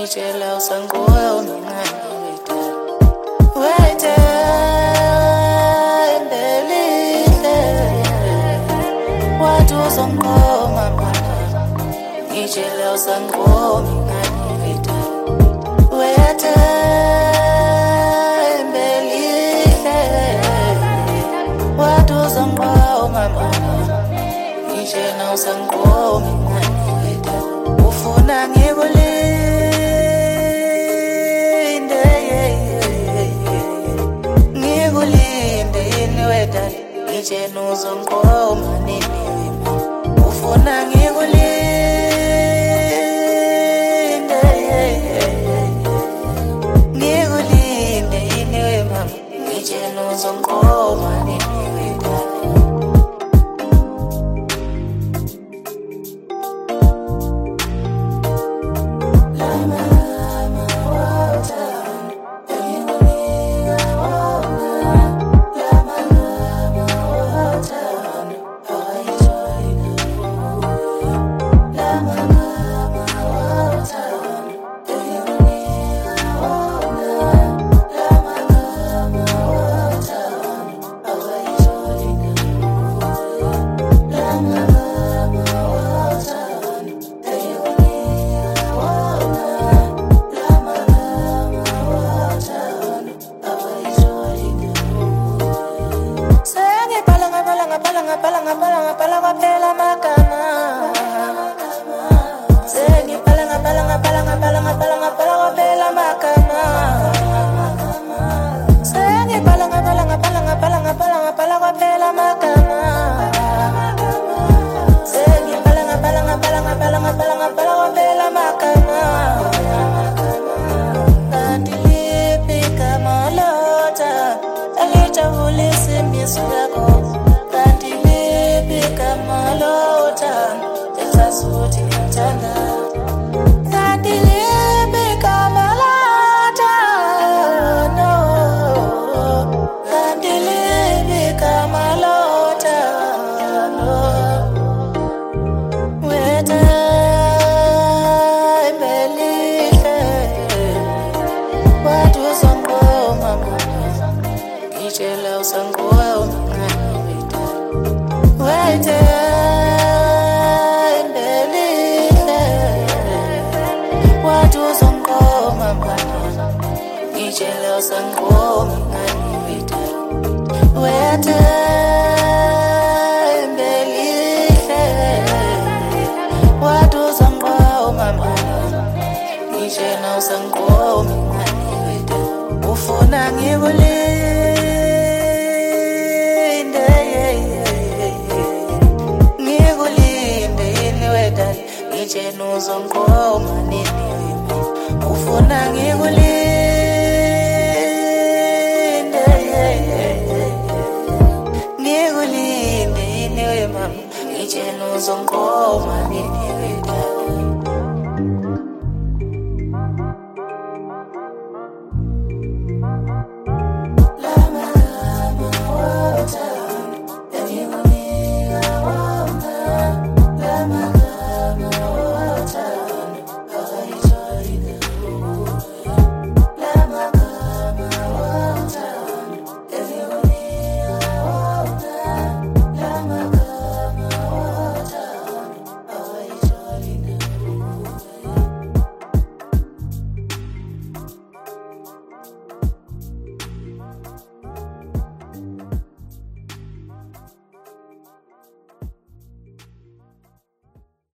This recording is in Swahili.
ngitshela usanguwe umncane wethu embelile wathi uzongqoma mama ngitshela usanguwe umncane wethu embelile wathi uzongqoma mama ngitshela usanguwe umncane wethu ufuna ngikulinde yini wedala ngitshela uzongqoma nini ufuna ngikulinde yini we mama ngitshela uzongqoma nini wedala ufuna ngikulinde yini wedala ngitshela uzongqoma nini ufuna ngikulinde yini we mama ngitshela uzongqoma nini wedala